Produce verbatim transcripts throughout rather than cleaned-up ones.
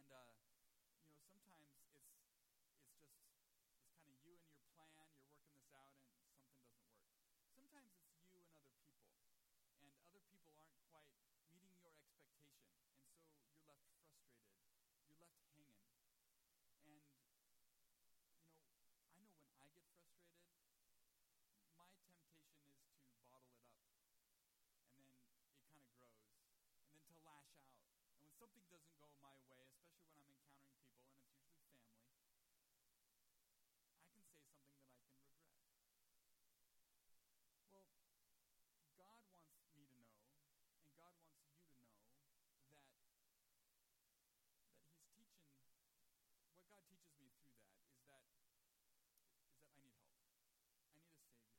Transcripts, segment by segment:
And, uh, you know, sometimes it's it's just, it's kind of you and your plan, you're working this out, and something doesn't work. Sometimes it's you and other people, and other people aren't quite meeting your expectation, and so you're left frustrated. You're left hanging. And, you know, I know when I get frustrated, my temptation is to bottle it up, and then it kind of grows, and then to lash out. And when something doesn't go my way, especially when I'm encountering people, and it's usually family, I can say something that I can regret. Well, God wants me to know, and God wants you to know, that that He's teaching, what God teaches me through that is that is that I need help. I need a Savior.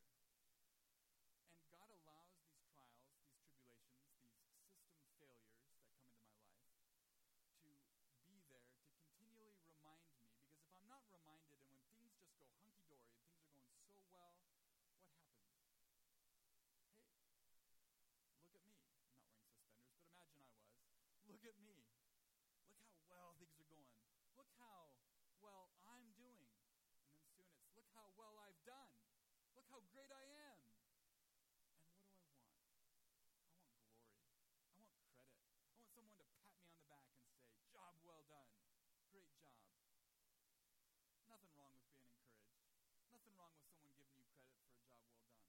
And God allows these trials, these tribulations, these system failures that come into my life to be there to continually remind me, because if I'm not reminded, and when things just go hunky-dory and things are going so well, what happens? Hey, look at me. I'm not wearing suspenders, but imagine I was. Look at me. Look how well things are going. Look how well I'm doing. And then soon it's, look how well I've done. Look how great I am. And what do I want? I want glory. I want credit. I want someone to pat me on the back and say, job well done. Great job. Nothing wrong with being encouraged. Nothing wrong with someone giving you credit for a job well done.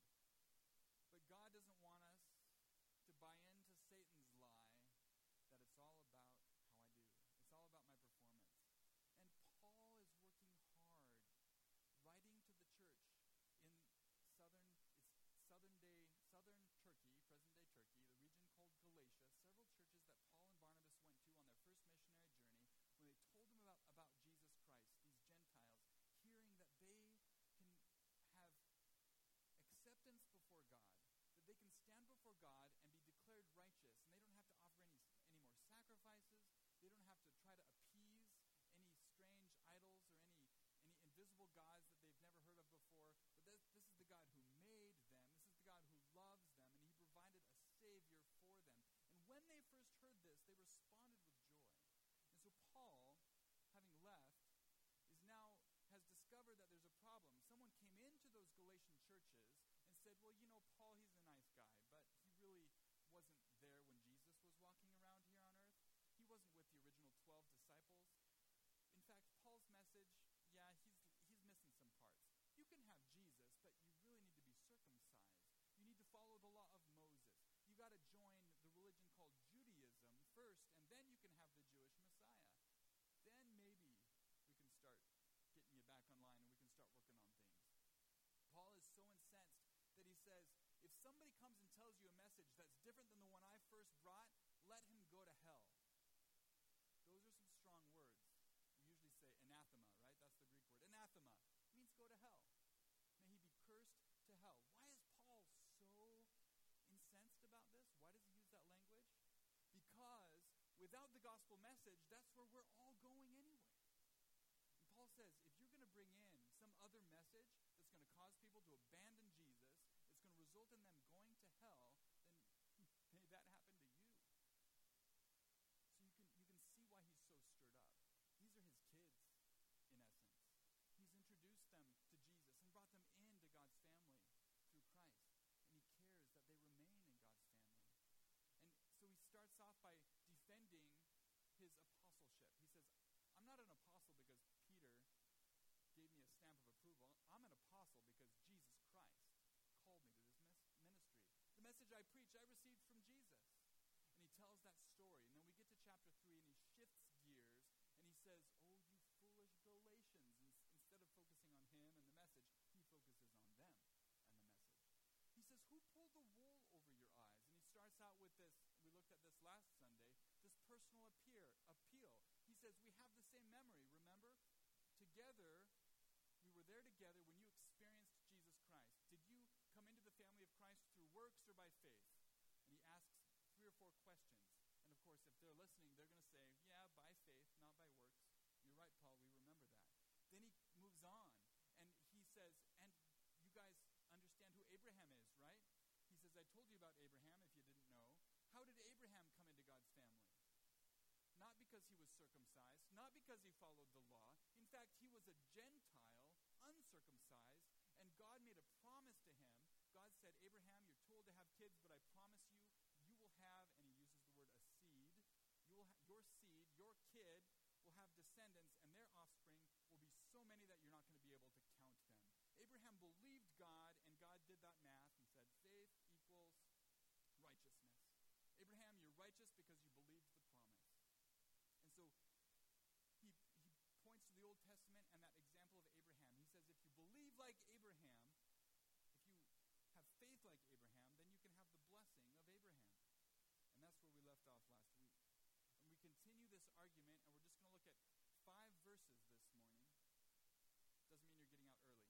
But God doesn't want us to buy into Satan's lie that it's all about how I do. It's all about my performance. And Paul is working hard, writing to the church in southern, it's southern day, southern Turkey, present-day Turkey, the region called Galatia, several churches that Paul and Barnabas went to on their first missionary journey, when they told them about, about Jesus Christ, these Gentiles, hearing that they can have acceptance before God, that they can stand before God and be declared righteous, and they don't have to offer any, any more sacrifices, they don't have to try to appease any strange idols or any any invisible gods that they've never heard of before, but this, this is the God who made them, this is the God who loves them, and He provided a Savior for them. And when they first heard this, they responded with joy. And so Paul, having left, is now has discovered that there's a problem. Someone came into those Galatian churches and said, well, you know, Paul, he's a nice guy, but he really wasn't there when Jesus was walking around here on earth. He wasn't with the original twelve disciples. In fact, Paul's message, yeah, he's he's missing some parts. You can have Jesus, but you really need to be circumcised. You need to follow the law of Moses. You got to join the religion called Judaism first, and then you can have the Jewish Messiah. Then maybe we can start getting you back online and we can start working on things. Paul is so incensed that he says, if somebody comes and tells you a message that's different than the one I first brought, let him go to hell. Those are some strong words. We usually say anathema, right? That's the Greek word. Anathema means go to hell. May he be cursed to hell. Why is Paul so incensed about this? Why does he use that language? Because without the gospel message, that's where we're all going anyway. And Paul says, if you're going to bring in some other message that's going to cause people to abandon Jesus, it's going to result in them going to hell, then may that happen to you. So you can you can see why he's so stirred up. These are his kids, in essence. He's introduced them to Jesus and brought them into God's family through Christ. And he cares that they remain in God's family. And so he starts off by defending his apostleship. He says, I'm not an apostle because Peter gave me a stamp of approval. I'm an apostle because Jesus Christ called me to this ministry. The message I preach, I received from Jesus. And he tells that story. And then we get to chapter three, and he shifts gears, and he says, oh, you foolish Galatians. And instead of focusing on him and the message, he focuses on them and the message. He says, who pulled the wool over your eyes? And he starts out with this, we looked at this last Sunday, this personal appear, appeal. He says, we have the same memory, remember? Together, we were there together when you experienced Jesus Christ. Did you come into the family of Christ through works or by faith? And he asks three or four questions. And of course, if they're listening, they're going to say, yeah, by faith, not by works. You're right, Paul, we remember that. Then he moves on, and he says, and you guys understand who Abraham is, right? He says, I told you about Abraham if you didn't know. How did Abraham come into God's family? not because he was circumcised, not because he followed the law. In fact, he was a Gentile, uncircumcised, and God made a promise to him. God said, Abraham, you're told to have kids, but I promise you, you will have, and he uses the word a seed, you will ha- your seed, your kid will have descendants, and their offspring will be so many that you're not going to be able to count them. Abraham believed God, and God did that math and said, faith equals righteousness. Abraham, you're righteous because you believed the promise. And so he, he points to the Old Testament and that example of Abraham. He says, if you believe like Abraham, if you have faith like Abraham, then you can have the blessing of Abraham. And that's where we left off last week. And we continue this argument, and we're just going to look at five verses this morning. Doesn't mean you're getting out early.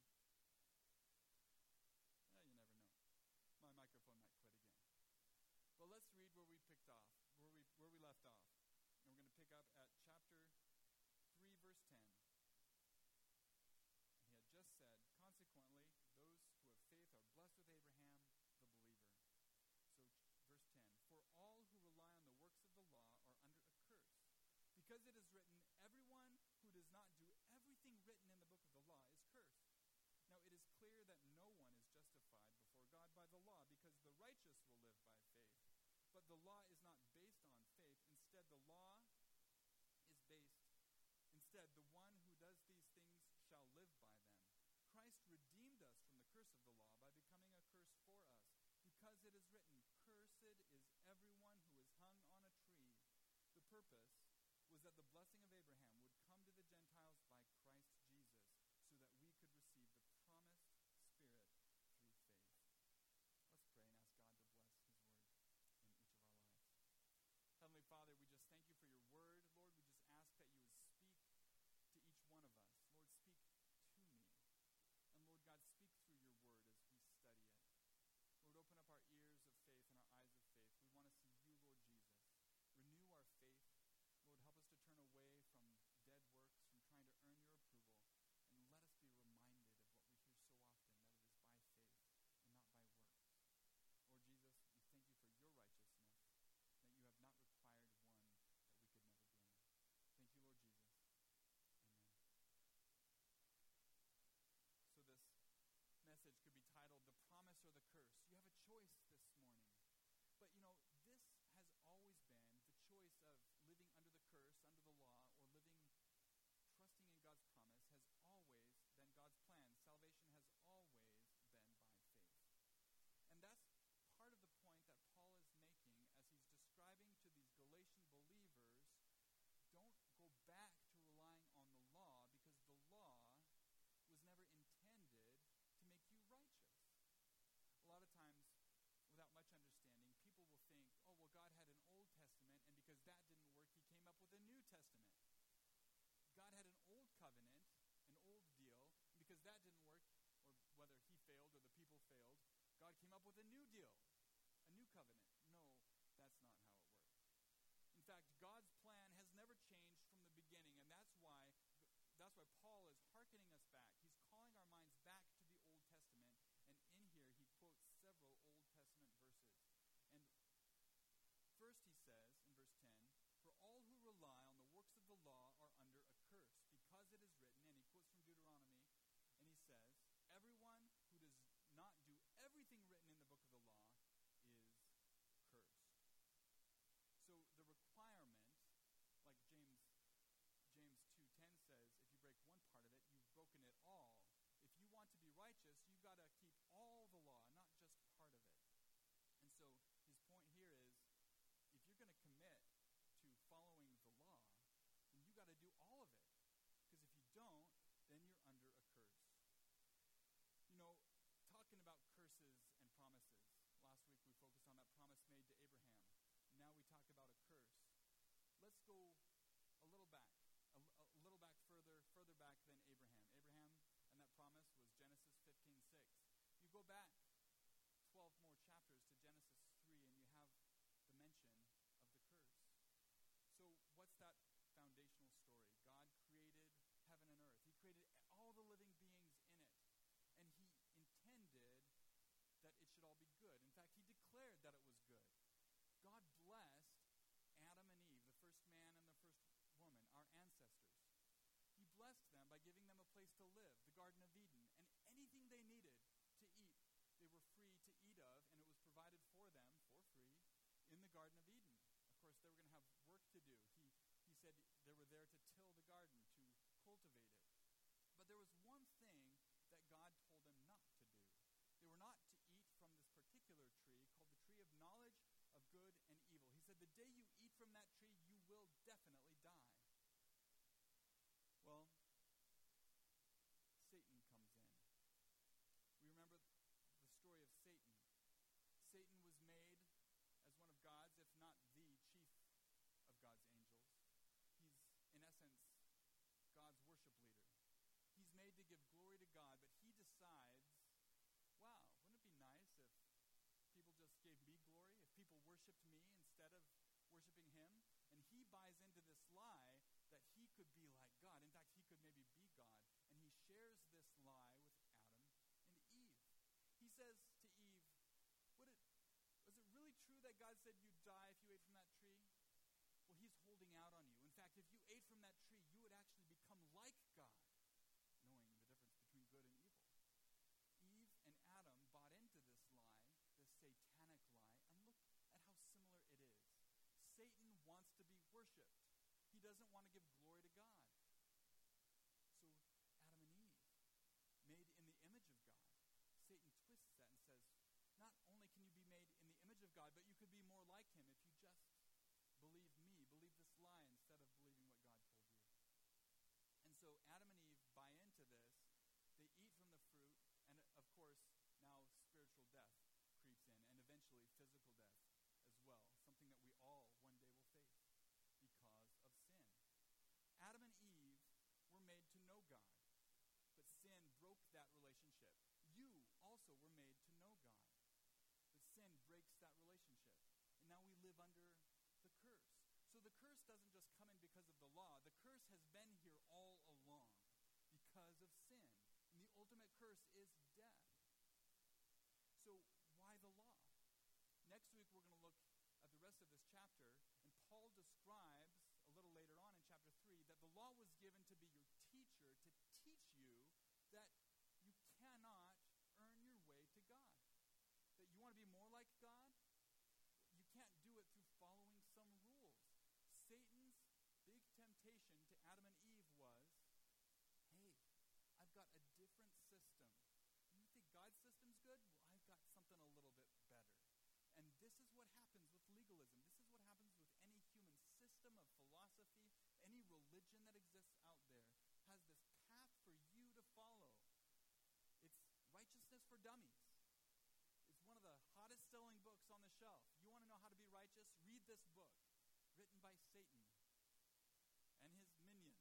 Eh, you never know. My microphone might quit again. But let's read where we picked off, where we where we left off. And we're going to pick up at chapter three, verse ten. He had just said, consequently, those who have faith are blessed with Abraham, the believer. So, verse ten, for all who rely on the works of the law are under a curse. Because it is written, everyone who does not do everything written in the book of the law is cursed. Now it is clear that no one is justified before God by the law, because the righteous will live by faith. But the law is not based on faith. Instead, the law is based, instead, the one who does these things shall live by them. Christ redeemed us from the curse of the law by becoming a curse for us, because it is written, cursed is everyone who is hung on a tree. The purpose was that the blessing of Abraham would come to the Gentiles by Christ Jesus, so that we could receive the promised Spirit through faith. Let's pray and ask God to bless his word in each of our lives. Heavenly Father, we just thank you for your word. Lord, we just ask that you would speak to each one of us. Lord, speak to me. And Lord God, speak through your word as we study it. Lord, open up our ears of faith and our eyes of faith. We want to see you, Lord Jesus. Renew our faith. Lord, help us to turn away from dead works, from trying to earn your approval. And let us be reminded of what we hear so often, that it is by faith and not by works. Lord Jesus, we thank you for your righteousness, that you have not required one that we could never gain. Thank you, Lord Jesus. Amen. So this message could be titled, The Promise or the Curse. You have a choice this morning. But you know, this has always been the choice of living under the curse, under the law, or living trusting in God's promise has always been God's plan. Salvation has always been by faith. And that's part of the point that Paul is making as he's describing to these Galatian believers, don't go back to relying on the law, because the law was never intended to make you righteous. A lot of times, without much understanding, people will think, oh, well, God had an Old Testament, and because that didn't work, he came up with a New Testament. God had an old covenant, an old deal, and because that didn't work, or whether he failed or the people failed, God came up with a new deal, a new covenant. No, that's not how it worked. In fact, God's plan has never changed from the beginning, and that's why that's why Paul is hearkening us back. He's calling our minds back to the Old Testament, and in here he quotes several Old Testament verses. And first he says, in verse ten, for all who rely on the works of the law are under a curse, because it is written, and he quotes from Deuteronomy, and he says, everyone who does not do everything written in the book of the law is cursed. So the requirement, like James James two ten says, if you break one part of it, you've broken it all. If you want to be righteous, you've got to keep all the law, not just part of it. And so his point here is, if you're going to commit to following the law, then you got to do all of it. Because if you don't, then you're under a curse. You know, talking about curses and promises. Last week we focused on that promise made to Abraham. Now we talk about a curse. Let's go a little back, a, a little back further, further back than Abraham. Abraham and that promise was Genesis fifteen six. You go back twelve more chapters to Genesis three, and you have the mention of the curse. So what's that foundational story? God created heaven and earth. He created all the living beings in it. And he intended that it should all be good. In fact, he declared that it was good. God blessed Adam and Eve, the first man and the first place to live, the Garden of Eden, and anything they needed to eat, they were free to eat of, and it was provided for them for free in the Garden of Eden. Of course, they were going to have work to do. He, he said they were there to till the garden, to cultivate it. But there was one thing that God told them not to do. They were not to eat from this particular tree called the tree of knowledge of good and evil. He said, the day you eat from that tree, you will definitely die. Well, Satan comes in. We remember the story of Satan. Satan was made as one of God's, if not the chief of God's angels. He's, in essence, God's worship leader. He's made to give glory to God, but he decides, wow, wouldn't it be nice if people just gave me glory, if people worshipped me instead of worshiping him? And he buys into this lie that he could be like God. In fact, he could maybe be God. And he shares this lie with Adam and Eve. He says to Eve, Would it, was it really true that God said you'd die if you ate from that tree? Well, he's holding out on you. In fact, if you ate from that tree, you would actually become like God, knowing the difference between good and evil. Eve and Adam bought into this lie, this satanic lie, and look at how similar it is. Satan wants to be worshipped. He doesn't want to give glory to God. So Adam and Eve, made in the image of God, Satan twists that and says, not only can you be made in the image of God, but you could be more like him if you just believe me, believe this lie instead of believing what God told you. And so Adam and Eve buy into this. They eat from the fruit, and of course, now spiritual death creeps in, and eventually physical death as well, something that we all one day will face because of sin. Adam and Eve were made to know God, but sin broke that relationship. You also were made to know God, but sin breaks that relationship. And now we live under the curse. So the curse doesn't just come in because of the law. The curse has been here all along because of sin. And the ultimate curse is death. So why the law? Next week we're going to look at the rest of this chapter, and Paul describes a little later on in chapter three that the law was given to be your teacher, to teach you that you cannot earn your way to God. That you want to be more like God? You can't do it through following some rules. Satan's big temptation to Adam and Eve was, hey, I've got a different system. You think God's system's good? Well, I've got something a little bit better. And this is what happens with legalism. This is what happens with any human system of philosophy, any religion that exists out there has this path for you to follow. It's Righteousness for Dummies. It's one of the hottest selling books on the shelf. You want to know how to be righteous? Read this book, written by Satan and his minions.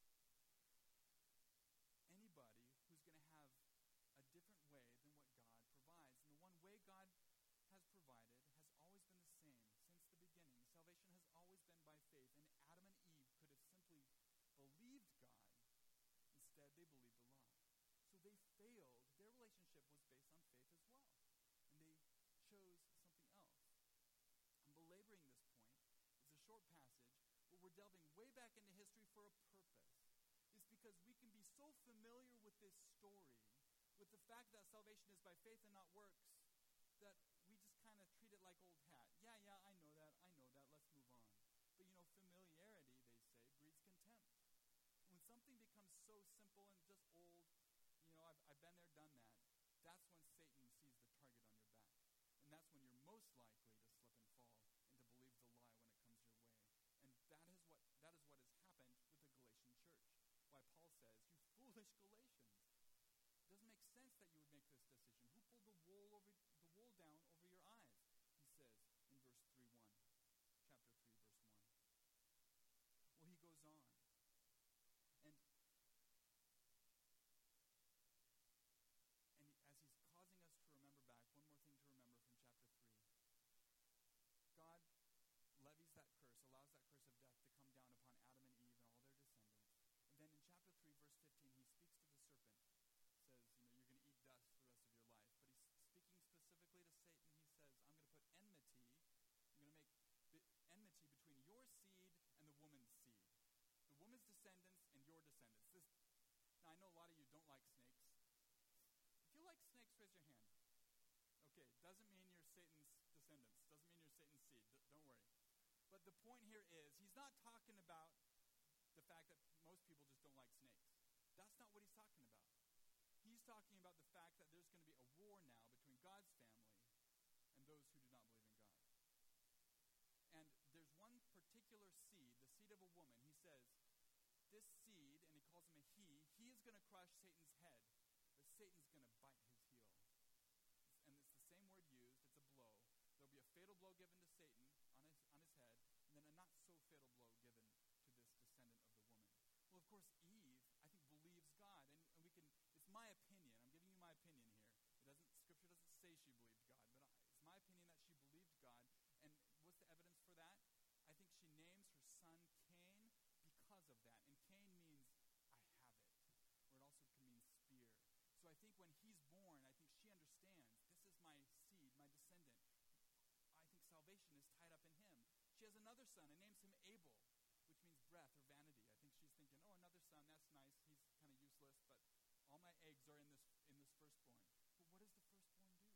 Anybody who's going to have a different way than what God provides. And the one way God has provided has always been the same since the beginning. Salvation has always been by faith, and Adam and Eve could have simply believed God. Instead, they believed the lie. So they failed. Their relationship was based on faith as well. And they chose something else. I'm belaboring this point. It's a short passage, but we're delving way back into history for a purpose. It's because we can be so familiar with this story, with the fact that salvation is by faith and not works, that we just kind of treat it like old hat. Yeah, yeah, I know that, I know that, let's move on. But you know, familiarity, they say, breeds contempt. When something becomes so simple and just old, you know, I've, I've been there, done that, that's when Satan sees the target on your back. And that's when you're most likely to slip and fall and to believe the lie when it comes your way. And that is what that is what has happened with the Galatian church. Why Paul says, you foolish Galatians. It doesn't make sense that you would make this decision. Who pulled the wool over the wool down over your eyes? He says in verse three one, chapter three, verse one. Well, he goes on. And And as he's causing us to remember back, one more thing to remember from chapter three. God levies that curse, allows that curse of death to come down upon Adam and Eve and all their descendants. And then in chapter three, verse fifteen, he speaks to the Doesn't mean you're Satan's descendants. Doesn't mean you're Satan's seed. D- don't worry. But the point here is, he's not talking about the fact that most people just don't like snakes. That's not what he's talking about. He's talking about the fact that there's going to be a war now between God's family and those who do not believe in God. And there's one particular seed, the seed of a woman. He says, this seed, and he calls him a he, he is going to crush Satan's head, but Satan's going to bite his heel. And it's the same word used, it's a blow. There'll be a fatal blow given to Satan on his, on his head, and then a not so fatal blow given to this descendant of the woman. Well, of course, Eve, I think, believes God, and, and we can, it's my opinion, I'm giving you my opinion here. It doesn't, Scripture doesn't say she believed God, but it's my opinion that she believed God. And what's the evidence for that? I think she names her son Cain because of that. And Cain means, I have it. Or it also can mean spear. So I think when he's born, I think she understands, this is my seed, my descendant. I think salvation is tied up in him. She has another son and names him Abel, which means breath or vanity. I think she's thinking, oh, another son, that's nice. He's kind of useless, but all my eggs are in this in this firstborn. But what does the firstborn do?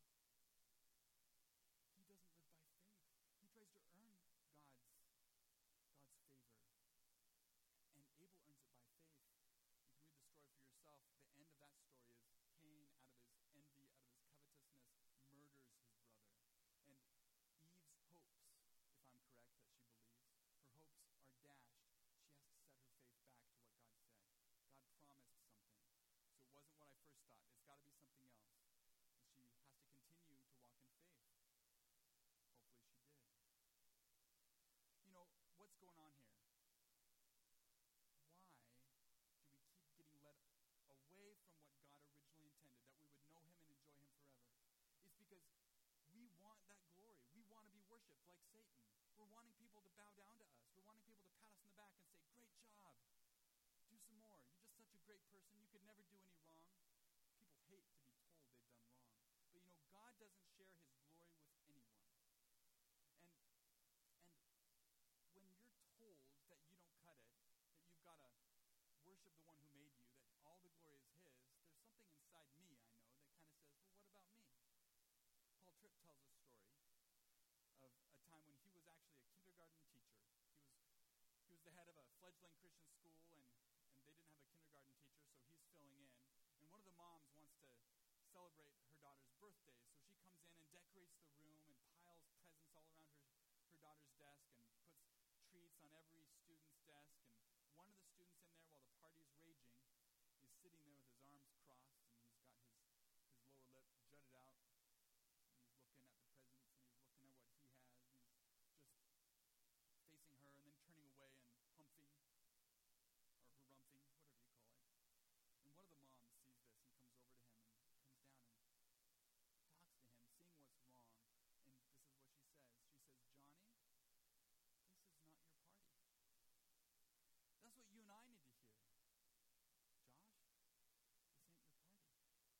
He doesn't live by faith. He tries to earn God's God's favor. And Abel earns it by faith. You can read the story for yourself. The end of that story is Cain, out of his envy, out of his covetousness, murders his brother. And Eve's hopes, if I'm correct that she believes, her hopes are dashed. She has to set her faith back to what God said. God promised something. So it wasn't what I first thought. It's got to be something else. And she has to continue to walk in faith. Hopefully she did. You know, what's going on here? Why do we keep getting led away from what God originally intended, that we would know him and enjoy him forever? It's because we want that glory. We want to be worshipped like Satan. We're wanting people to bow down to us. We're wanting people to pat us on the back and say, great job. Do some more. You're just such a great person. You could never do any wrong. People hate to be told they've done wrong. But you know, God doesn't share his glory with anyone. And and when you're told that you don't cut it, that you've got to worship the one who made you, that all the glory is his, there's something inside me, I know, that kind of says, well, what about me? Paul Tripp tells a story of a time when he was actually a kindergarten teacher. He was he was the head of a fledgling Christian school, and, and they didn't have a kindergarten teacher, so he's filling in. And one of the moms wants to celebrate her daughter's birthday, so she comes in and decorates the room and piles presents all around her, her daughter's desk and puts treats on every student's desk. And one of the students in there, while the party's raging, is sitting there with his arms crossed, and he's got his, his lower lip jutted out, and he's looking at the presents, and he's looking at what he has, and he's just facing her and then turning away and humphing, or harumphing, whatever you call it. And one of the moms sees this and comes over to him and comes down and talks to him, seeing what's wrong. And this is what she says. She says, Johnny, this is not your party. That's what you and I need to hear. Josh, this ain't your party.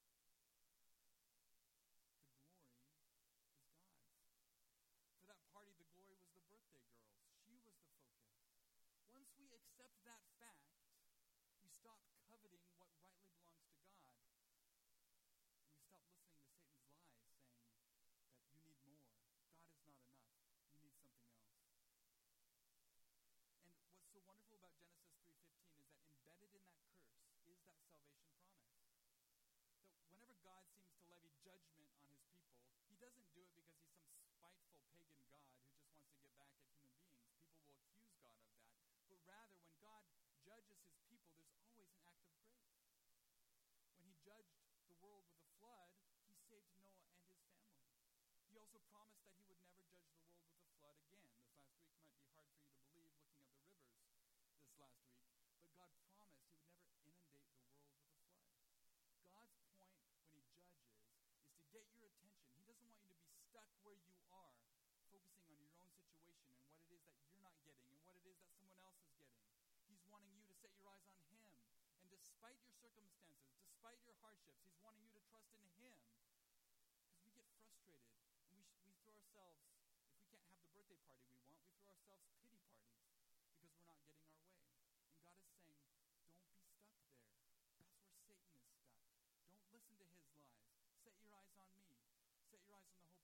The glory is God's. For that party, the glory was the birthday girl's. She was the focus. Once we accept that fact, we stop coveting what rightly belongs to God. And we stop listening to Satan's lies saying that you need more. God is not enough. You need something else. And what's so wonderful about Genesis three fifteen is that embedded in that curse is that salvation promise. That whenever God seems to levy judgment on his people, he doesn't do it because he's some spiteful pagan God who just wants to get back at human beings. People will accuse God of that. But rather, when God judges his people, there's always an act of grace. When he judged the world with a flood, he saved Noah and his family. He also promised that he would never judge the world with a flood again. This last week might be hard for you to believe looking at the rivers this last week, but God promised he would never inundate the world with a flood. God's point when he judges is to get your attention. He doesn't want you to be stuck where you are, focusing on your own situation and what it is that you're not getting and what it is that someone else is getting. He's wanting you to set your eyes on him. And despite your circumstances, despite your hardships, he's wanting you to trust in him. Because we get frustrated. And we, sh- we throw ourselves, if we can't have the birthday party we want, we throw ourselves pity parties because we're not getting our way. And God is saying, don't be stuck there. That's where Satan is stuck. Don't listen to his lies. Set your eyes on me. Set your eyes on the hope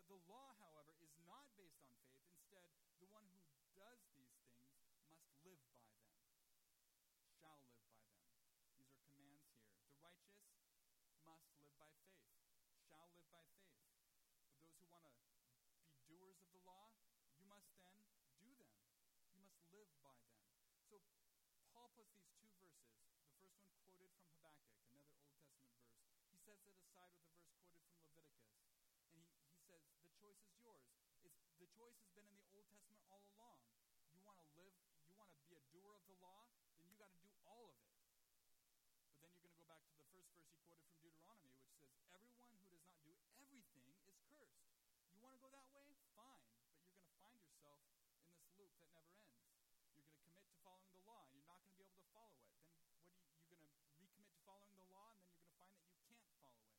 But the law, however, is not based on faith. Instead, the one who does these things must live by them, shall live by them. These are commands here. The righteous must live by faith, shall live by faith. But those who want to be doers of the law, you must then do them. You must live by them. So Paul puts these two verses, the first one quoted from Habakkuk, another Old Testament verse. He sets it aside with a verse quoted from Leviticus. And he, he says, the choice is yours. It's, the choice has been in the Old Testament all along. You want to live, you want to be a doer of the law, then you got to do all of it. But then you're going to go back to the first verse he quoted from Deuteronomy, which says, everyone who does not do everything is cursed. You want to go that way? Fine. But you're going to find yourself in this loop that never ends. You're going to commit to following the law, and you're not going to be able to follow it. Then what are you, you're going to recommit to following the law, and then you're going to find that you can't follow it.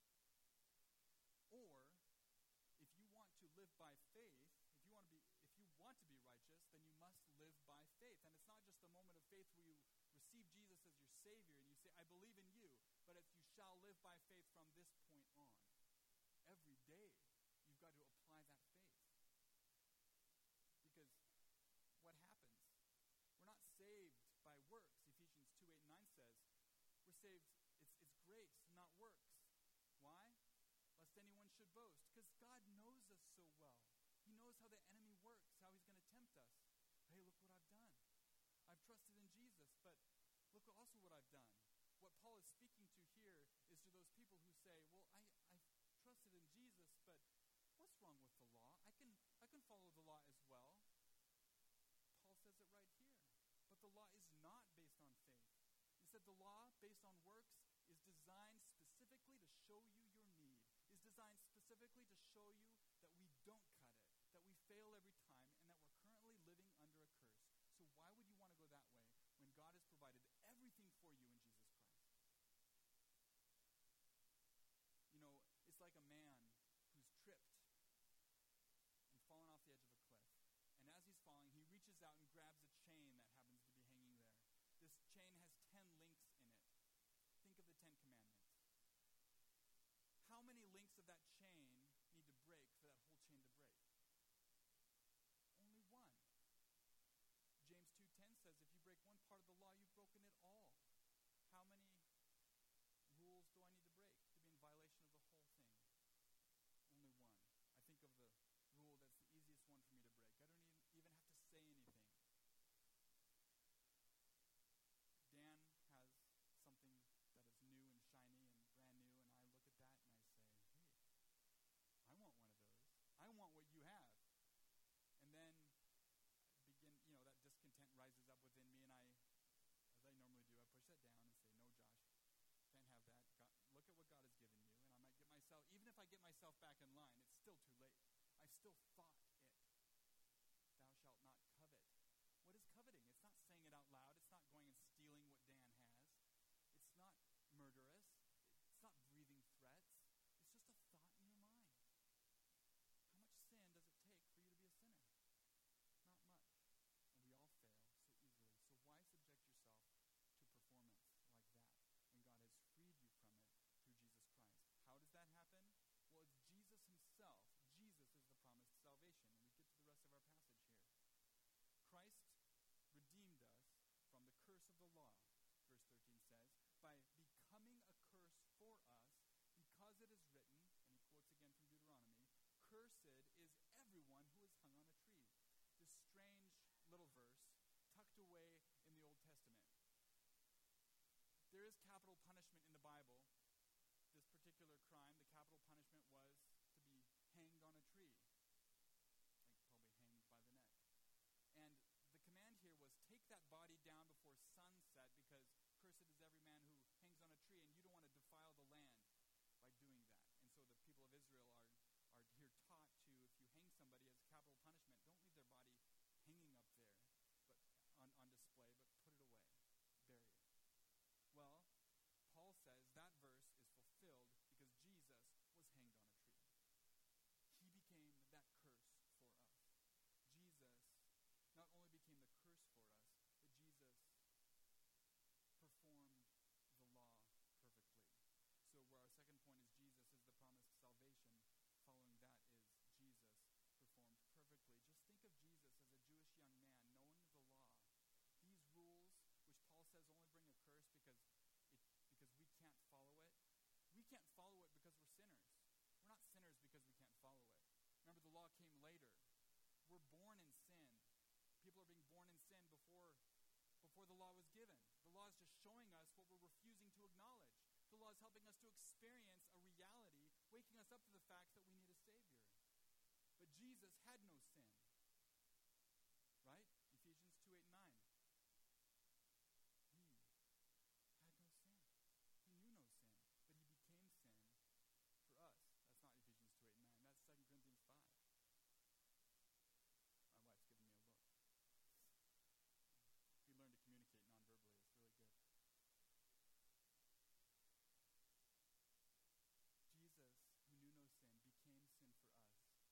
Or, if you want to live by faith, if you want to be, if you want to be righteous, then you must live by faith. And it's not just the moment of faith where you receive Jesus as your Savior and you say, I believe in you, but if you shall live by faith from this point on. Every day, you've got to apply that faith. Because what happens? We're not saved by works. Ephesians two, eight, and nine says, we're saved, it's, it's grace, not works. Why? Lest anyone should boast. Because God knows us so well. He knows how the enemy works, how he's going to tempt us. Hey, look what I've done. I've trusted in Jesus, but look also what I've done. What Paul is speaking to here is to those people who say, well, I, I've trusted in Jesus, but what's wrong with the law? I can, I can follow the law as well. Paul says it right here. But the law is not based on faith. Instead, the law, based on works, is designed specifically to show you your need, is designed specifically to show you that we don't cut it, that we fail every time, and that we're currently living under a curse. So why would you want to go that way when God has provided everything for you in Jesus Christ? You know, it's like a man who's tripped and fallen off the edge of a cliff. And as he's falling, he reaches out and grabs a chain that happens to be hanging there. This chain has ten links in it. Think of the Ten Commandments. How many links of that chain need to break for that whole chain to break? Only one. James two ten says if you break one part of the law, you've broken it all. How many rules do I need to break to be in violation of the whole thing? Only one. I think of the rule that's the easiest one for me to break. I don't even, even have to say anything. Dan has something that is new and shiny and brand new, and I look at that and I say, hey, I want one of those. I want what you have. And then begin, you know, that discontent rises up within me, and I, as I normally do, I push that down and say, no, Josh, can't have that. God, look at what God has given you, and I might get myself, even if I get myself back in line, it's still too late. I've still thought it. Thou shalt not covet. What is coveting? It's not saying it out loud. It's not going and stealing what Dan has. It's not murderous. It's not breathing threats. It's just a thought in your mind. How much sin does it take for you to be a sinner? Not much. And we all fail so easily. So why subject yourself to performance like that when God has freed you from it through Jesus Christ? How does that happen? Well, it's Jesus himself. Jesus is the promised salvation. And we get to the rest of our passage here. Christ redeemed us from the curse of the law, verse thirteen says, by becoming a curse for us, because it is written, and he quotes again from Deuteronomy, cursed is everyone who is hung on a tree. This strange little verse tucked away in the Old Testament. There is capital punishment in the Bible. This particular crime, the capital punishment was to be hanged on a tree. Like probably hanged by the neck. And the command here was take that body down before sunset, because cursed is every man who hangs on a tree, and you don't want to defile the land by doing that. And so the people of Israel are, are here taught to, if you hang somebody as capital punishment, don't leave their body hanging up there but on, on display, but put it away. Bury it. Well, Paul says that verse is fulfilled because Jesus was hanged on a tree. we're born in sin. People are being born in sin before, before the law was given. The law is just showing us what we're refusing to acknowledge. The law is helping us to experience a reality, waking us up to the fact that we need a Savior. But Jesus had no sin. Right? Ephesians two, eight, and nine. He had no sin. He knew no sin. But he became sin for us. That's not Ephesians two, eight, and nine. That's Second Corinthians five. My wife's giving me a look. We learn to communicate non-verbally. It's really good. Jesus, who knew no sin, became sin for us.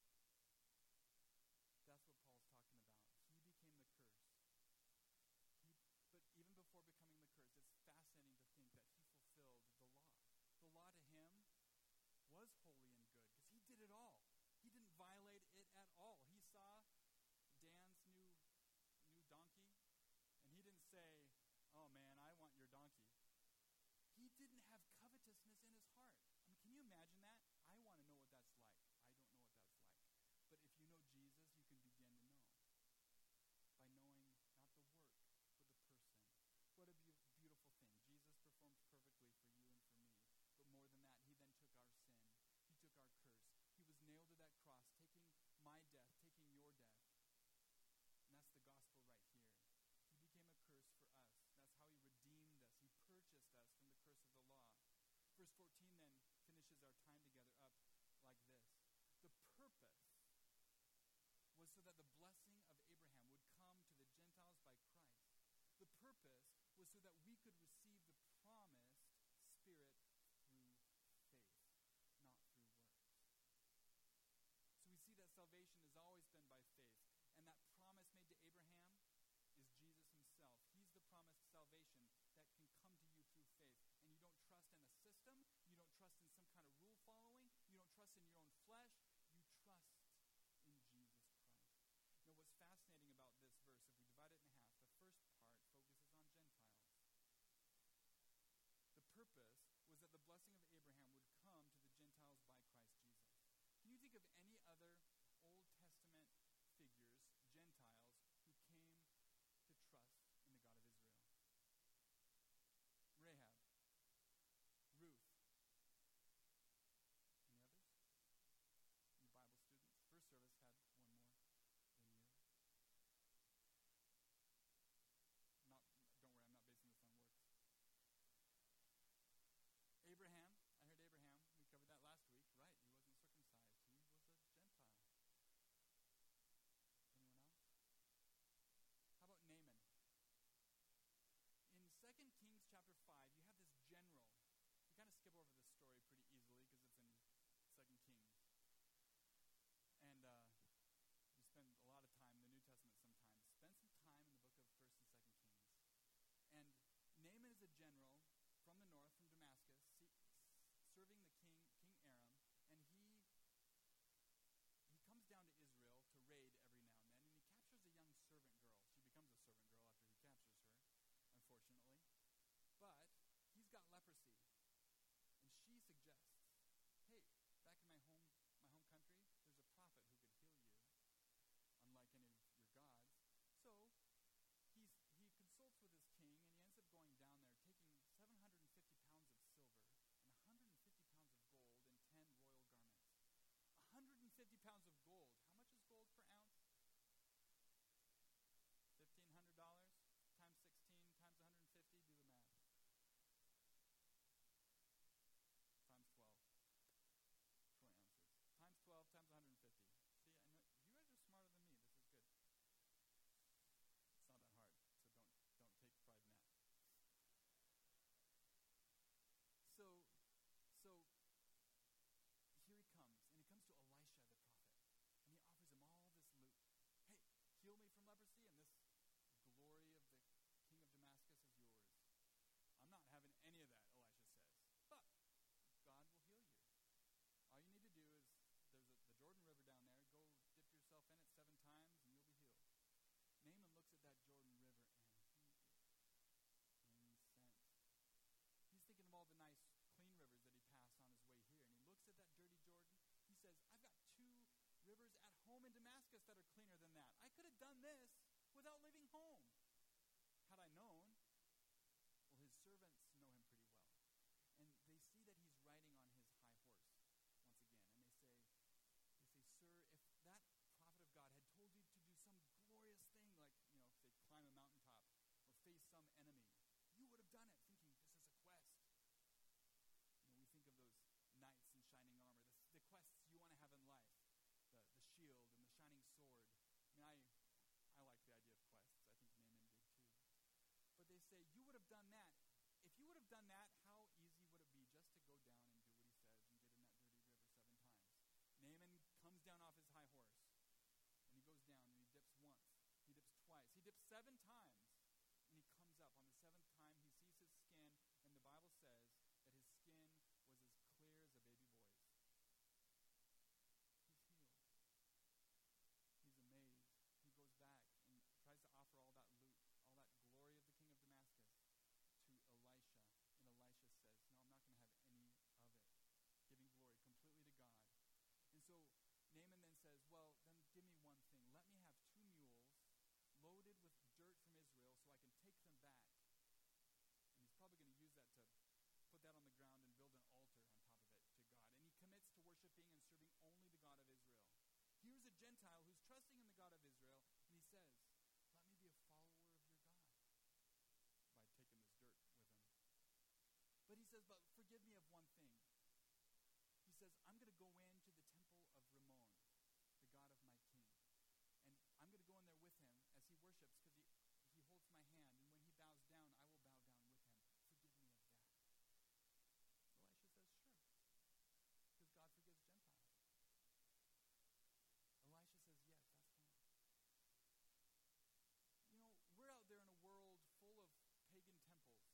That's what Paul's talking about. He became the curse. He, but even before becoming the curse, it's fascinating to think that he fulfilled the law. The law to him was holy and good because he did it all. He didn't violate it at all. He saw Dan's new new donkey, and he didn't say, "Oh man, I want your donkey." He didn't have covetousness in his heart. I mean, can you imagine that? I want to know what that's like. I don't know what that's like. But if you know Jesus, you can begin to know. By knowing not the work, but the person. What a be- beautiful thing. Jesus performed perfectly for you and for me. But more than that, he then took our sin. He took our curse. He was nailed to that cross, taking my death, taking your death. And that's the gospel right here. He became a curse for us. That's how he redeemed us. He purchased us from the curse of the law. Verse fourteen then finishes our time together up like this. The purpose was so that the blessing of Abraham would come to the Gentiles by Christ. The purpose was so that we could receive the promised Spirit through faith, not through works. So we see that salvation has always been by faith. And that promise made to Abraham is Jesus himself. He's the promised salvation that can come to you through faith. And you don't trust in a system. You don't trust in some kind of rule following. You don't trust in your own flesh. You trust in Jesus Christ. Now what's fascinating about this verse, if we divide it in half, the first part focuses on Gentiles. The purpose was that the blessing of Abraham would come to the Gentiles by Christ Jesus. Can you think of any other Old Testament figures, Gentiles, who came to trust in the God of Israel? Rahab, Ruth. Any others? You Bible students? First service had one more than you. Not, don't worry, I'm not basing this on works. Abraham, I heard Abraham, we covered that last week, right? He wasn't circumcised. He was a Gentile. Anyone else? How about Naaman? In Second Kings chapter five, you have this general. You kind of skip over this story pretty easily because it's in Second Kings. And uh, you spend a lot of time in the New Testament sometimes. Spend some time in the book of First and Second Kings. And Naaman is a general from the north, from Damascus, see, serving the king, King Aram, and he he comes down to Israel to raid every now and then, and he captures a young servant girl. She becomes a servant girl after he captures her, unfortunately. But he's got leprosy, and she suggests, "Hey, back in my home, my home country, there's a prophet who could heal you, unlike any of your gods." So he's he consults with his king, and he ends up going down there, taking seven hundred fifty pounds of silver and one hundred fifty pounds of gold and ten royal garments. one hundred fifty pounds of gold. How much is gold per ounce? fifteen hundred dollars times sixteen times one hundred fifty. Do the math. Times twelve. twenty ounces. Times twelve times one hundred fifty. See, I know you guys are smarter than me. This is good. It's not that hard, so don't don't take pride in that. So, so here he comes, and he comes to Elisha the prophet, and he offers him all this loot. Hey, heal me from leprosy, and this glory of the king of Damascus is yours. I'm not having any of that, Elisha says, but God will heal you. All you need to do is, there's a, the Jordan River down there, go dip yourself in it seven times, and you'll be healed. Naaman looks at that Jordan River, and he is incensed. He's thinking of all the nice, clean rivers that he passed on his way here, and he looks at that dirty Jordan. He says, "I've got two rivers at home in Damascus that are cleaner than done this without leaving home. Had I known, well, his servants know him pretty well. And they see that he's riding on his high horse once again. And they say, they say, sir, if that prophet of God had told you to do some glorious thing, like, you know, say climb a mountaintop or face some enemy, you would have done it, thinking this is a quest. You know, we think of those knights in shining armor, the, the quests you want to have in life, the, the shield and the shining sword. I mean, I, I like the idea of quests. I think Naaman did too. But they say, you would have done that. If you would have done that, how easy would it be just to go down and do what he says and get in that dirty river seven times? Naaman comes down off his high horse, and he goes down, and he dips once. He dips twice. He dips seven times, and he comes up. On the seventh time, he sees his skin, and the Bible says that his skin was as clear as a baby boy's. He's healed. He's amazed. He goes back and tries to offer all that loot, all that glory of the king of Damascus to Elisha. And Elisha says, no, I'm not going to have any of it. Giving glory completely to God. And so Naaman then says, well, then give me one thing. Let me have two mules loaded with dirt from Israel so I can take them back. And he's probably going to use that to put that on the ground and build an altar on top of it to God. And he commits to worshiping and serving only the God of Israel. Here's a Gentile who's trusting in the God of Israel, and he says, let me be a follower of your God by taking this dirt with him. But he says, but forgive me of one thing. He says, I'm going to go into the temple of Rimmon, the God of my king. And I'm going to go in there with him as he worships, because he, he holds my hand, and when he bows down, I will bow down with him. Forgive me of that. Elisha says, sure, because God forgives Gentiles. Elisha says, yes, that's fine. You know, we're out there in a world full of pagan temples,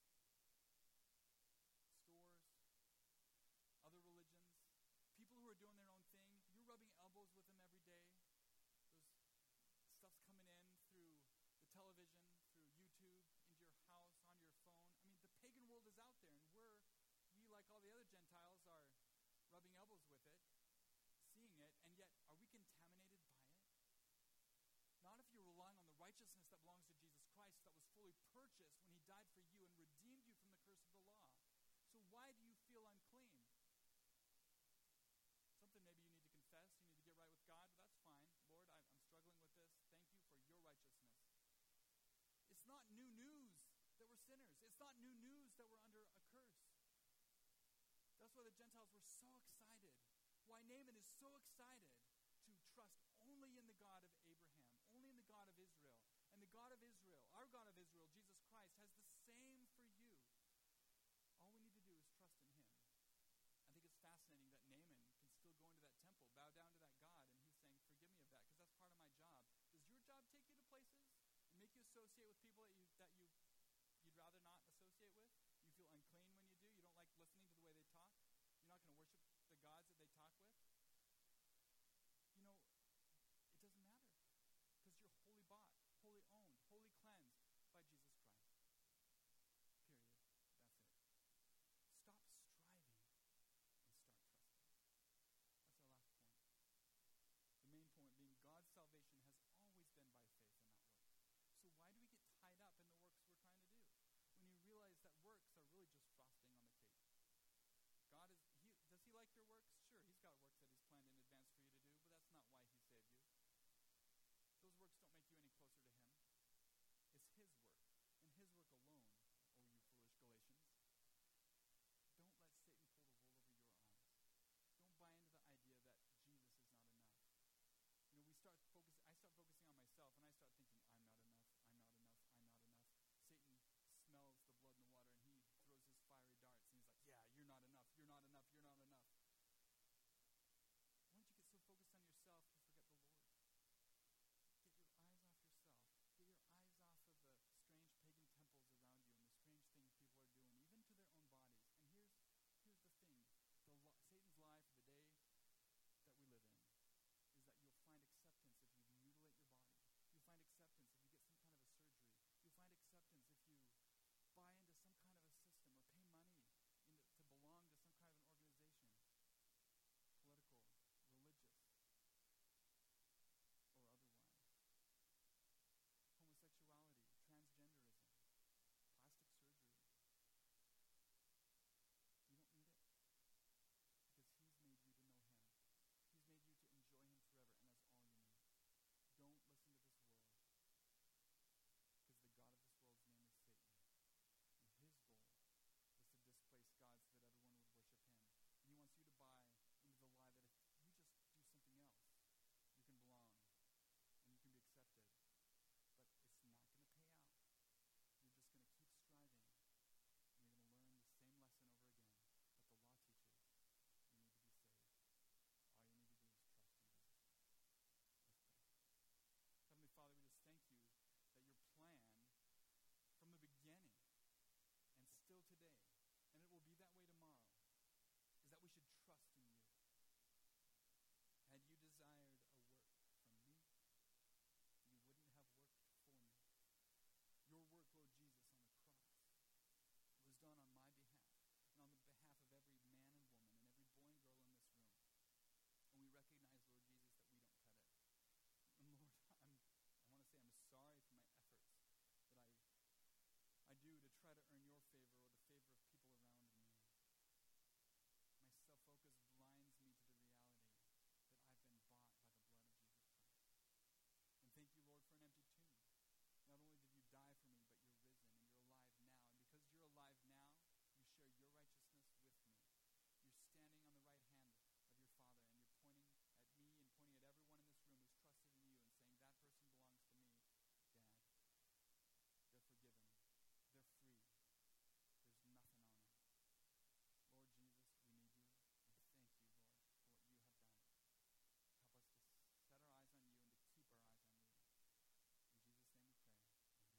stores, other religions, people who are doing their own thing. You're rubbing elbows with them every day. There's stuff's coming in through the television, through YouTube, into your house, on your phone. I mean, the pagan world is out there, and we're, we, like all the other Gentiles, are rubbing elbows with it, seeing it, and yet, are we contaminated by it? Not if you're relying on the righteousness that belongs to Jesus Christ, that was fully purchased when he died for you and redeemed you from the curse of the law. So why do you feel unclean? Something maybe you need to confess, you need to get right with God. That's fine. Lord, I, I'm struggling with this. Thank you for your righteousness. It's not new news that we're sinners. It's not new news that we're under a curse. That's why the Gentiles were so excited. Why Naaman is so excited to trust only in the God of Abraham, only in the God of Israel. And the God of Israel, our God of Israel, Jesus Christ, has the same for you. All we need to do is trust in him. I think it's fascinating that Naaman can still go into that temple, bow down to that God, and he's saying, forgive me of that, because that's part of my job. Does your job take you to places and make you associate with people that you that you